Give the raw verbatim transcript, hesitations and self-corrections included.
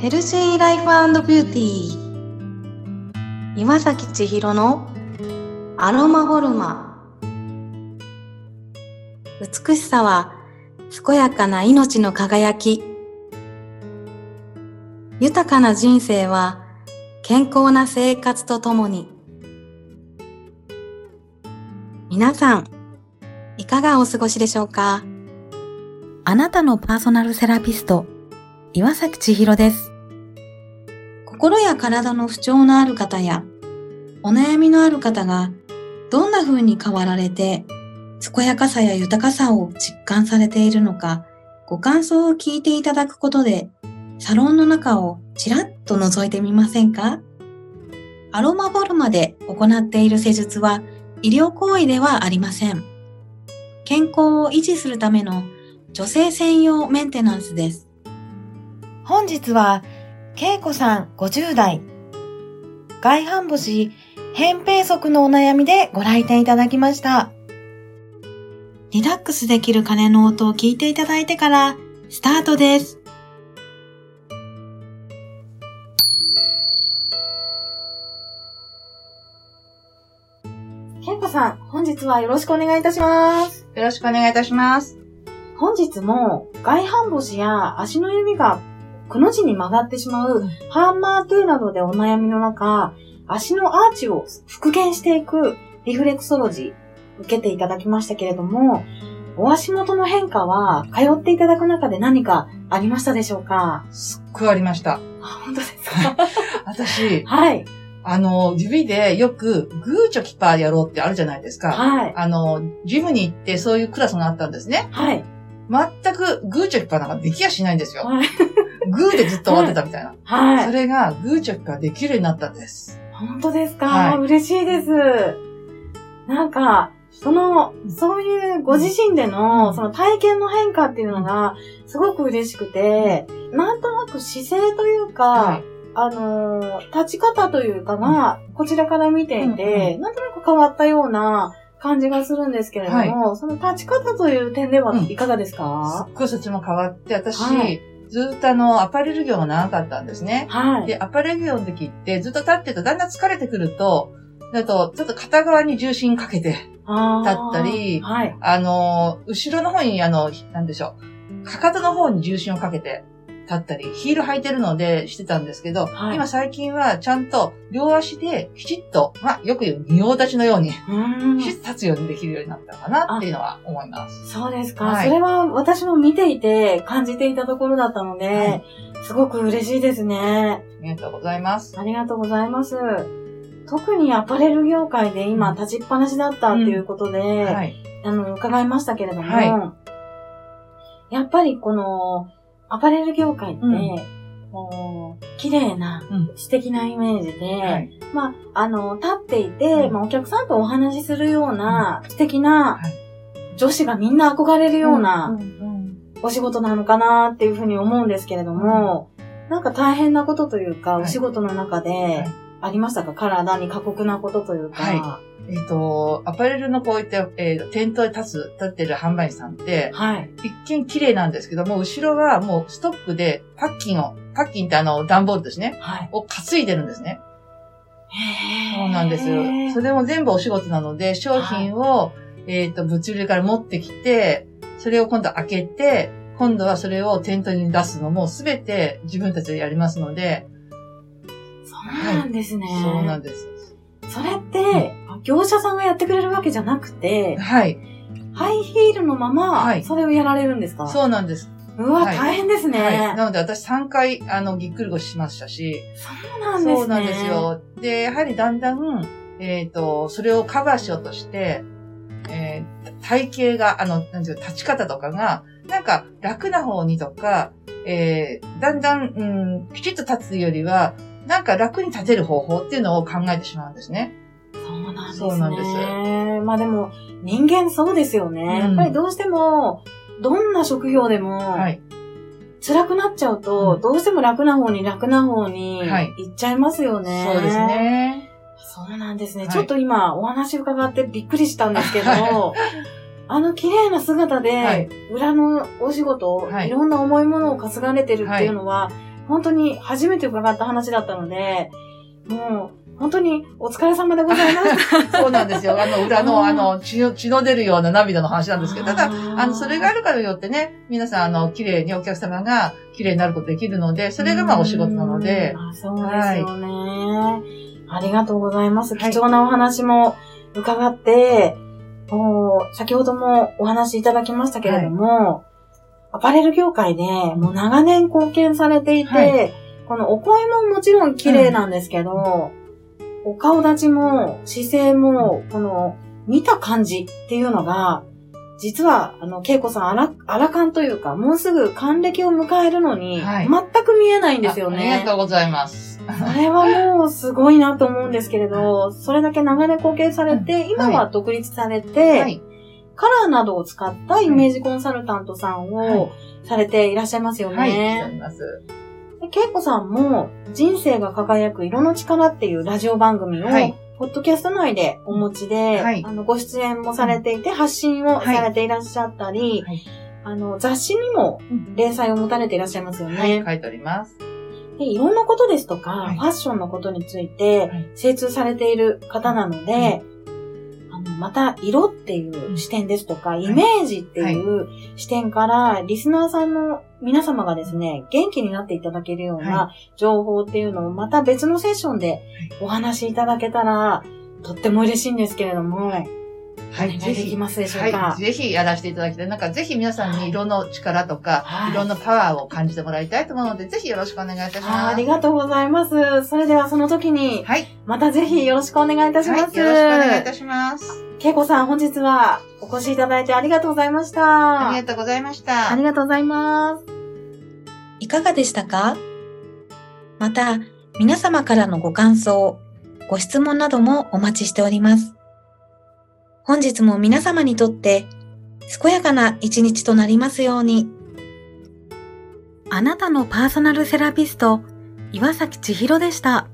ヘルシーライフ&ビューティー、岩崎千尋のアロマフォルマ。美しさは健やかな命の輝き。豊かな人生は健康な生活とともに。皆さん、いかがお過ごしでしょうか？あなたのパーソナルセラピスト、岩崎千尋です。心や体の不調のある方や、お悩みのある方が、どんな風に変わられて、健やかさや豊かさを実感されているのか、ご感想を聞いていただくことで、サロンの中をちらっと覗いてみませんか？アロマフォルマで行っている施術は、医療行為ではありません。健康を維持するための女性専用メンテナンスです。本日は、けいこさんごじゅうだい、外反母趾、扁平足のお悩みでご来店いただきました。リラックスできる鐘の音を聞いていただいてからスタートです。けいこさん、本日はよろしくお願いいたします。 よろしくお願いいたします。 本日も外反母趾や足の指がくの字に曲がってしまうハンマートゥーなどでお悩みの中、足のアーチを復元していくリフレクソロジー受けていただきましたけれども、お足元の変化は通っていただく中で何かありましたでしょうか？ すっごいありました。 あ、本当ですか？ 私、 はい。 あの、指でよくグーチョキパーやろうってあるじゃないですか。 はい。 あの、ジムに行ってそういうクラスがあったんですね。 はい。 全くグーチョキパーなんかできやしないんですよ。 はい。 グーでずっと終わってたみたいな。 はい。 それがグーチョキパーできるようになったんです。 本当ですか？ はい、 嬉しいです。なんか、その、そういうご自身での、その体験の変化っていうのが、すごく嬉しくて、なんとなく姿勢というか、はい、あの、立ち方というかが、こちらから見ていて、なんとなく変わったような感じがするんですけれども、はい、その立ち方という点ではいかがですか？ うん、すっごいそっちも変わって、私、はい、ずっとあの、アパレル業が長かったんですね。はい。で、アパレル業の時ってずっと立ってるとだんだん疲れてくると、だと、ちょっと片側に重心かけて立ったり、はい。あの、後ろの方にあの、なんでしょう、かかとの方に重心をかけて立ったり、ヒール履いてるのでしてたんですけど、はい、今最近はちゃんと両足できちっと、まあ、よく言う仁王立ちのように、きちっと立つようにできるようになったかなっていうのは思います。 そうですか、はい。それは私も見ていて感じていたところだったので、はい、すごく嬉しいですね。 ありがとうございます。 ありがとうございます。特にアパレル業界で今立ちっぱなしだったっていうことで、うんはい、あの、伺いましたけれども、はい、やっぱりこの、アパレル業界って、うん、もう、綺麗な、うん、素敵なイメージで、はい、まあ、あの、立っていて、うん、まあ、お客さんとお話しするような、うん、素敵な、はい、女子がみんな憧れるような、お仕事なのかなっていうふうに思うんですけれども、うん、なんか大変なことというか、はい、お仕事の中で、はいありましたか？体に過酷なことというか。 はい。えっ、ー、と、アパレルのこういった、えー、店頭に立つ、立ってる販売員さんって、はい。一見綺麗なんですけども、後ろはもうストックでパッキンを、パッキンってあの、段ボールですね。はい。を担いでるんですね。へー。そうなんですよ。それも全部お仕事なので、商品を、はい、えっ、ー、と、物流から持ってきて、それを今度開けて、今度はそれを店頭に出すのもすべて自分たちでやりますので、 そうなんですね、 はい。そうなんです。 それって、うん、業者さんがやってくれるわけじゃなくて、 はい。 ハイヒールのまま、それをやられるんですか？ はい、そうなんです。 うわ、はい、大変ですね。はい。 なので私さんかい、あの、ぎっくり腰しましたし。 そうなんですね。 そうなんですよ。で、やはりだんだん、えっ、ー、と、それをカバーしようとして、えー、体型が、あの、なんていうか、立ち方とかが、なんか楽な方にとか、えー、だんだん、うん、きちっと立つよりは、なんか楽に立てる方法っていうのを考えてしまうんですね。 そうなんですね。 そうなんです。 まあでも、人間そうですよね。うん、やっぱりどうしても、どんな職業でも、はい、辛くなっちゃうと、うん、どうしても楽な方に楽な方に行っちゃいますよね。 はい、そうですね。 そうなんですね。はい、ちょっと今お話伺ってびっくりしたんですけど、あの綺麗な姿で、裏のお仕事、はい、いろんな重いものを担がれてるっていうのは、はい本当に初めて伺った話だったので、もう、本当にお疲れ様でございました。 そうなんですよ。あの、裏の、あの、血の、血の出るような涙の話なんですけど、ただ、あの、それがあるからによってね、皆さん、あの、綺麗にお客様が綺麗になることできるので、それがまあお仕事なので。 あ、そうですよね、はい。ありがとうございます。貴重なお話も伺って、はい、先ほどもお話いただきましたけれども、はい、アパレル業界でもう長年貢献されていて、はい、このお声ももちろん綺麗なんですけど、うんお顔立ちも姿勢も、この見た感じっていうのが、実は、あの、恵子さん、あら、あらかんというか、もうすぐ還暦を迎えるのに、はい、全く見えないんですよね。 あ、ありがとうございます。 それはもうすごいなと思うんですけれど、それだけ長年貢献されて、今は独立されて、はい、カラーなどを使ったイメージコンサルタントさんをされていらっしゃいますよね。 はい、はい、しております。 恵子さんも人生が輝く色の力っていうラジオ番組を、はい、ポッドキャスト内でお持ちで、はい、あのご出演もされていて、発信をされていらっしゃったり、はい、あの雑誌にも連載を持たれていらっしゃいますよね。 はい、書いております。 で、いろんなことですとか、はい、ファッションのことについて精通されている方なので、はい、あのまた色っていう視点ですとか、イメージっていう視点から、リスナーさんの皆様がですね、元気になっていただけるような情報っていうのをまた別のセッションでお話しいただけたら、とっても嬉しいんですけれども、はい、はい、お願いできますでしょうか。 はい、ぜひやらせていただきたい。なんかぜひ皆さんに色の力とか、はい、色のパワーを感じてもらいたいと思うので、ぜひよろしくお願いいたします。 あ, ありがとうございます。それではその時に、はい、またぜひよろしくお願いいたします。はい、 よろしくお願いいたします。 恵子さん、本日はお越しいただいてありがとうございました。 ありがとうございました。 ありがとうございます。 いかがでしたか？また、皆様からのご感想、ご質問などもお待ちしております。本日も皆様にとって健やかな一日となりますように。 あなたのパーソナルセラピスト、岩崎千尋でした。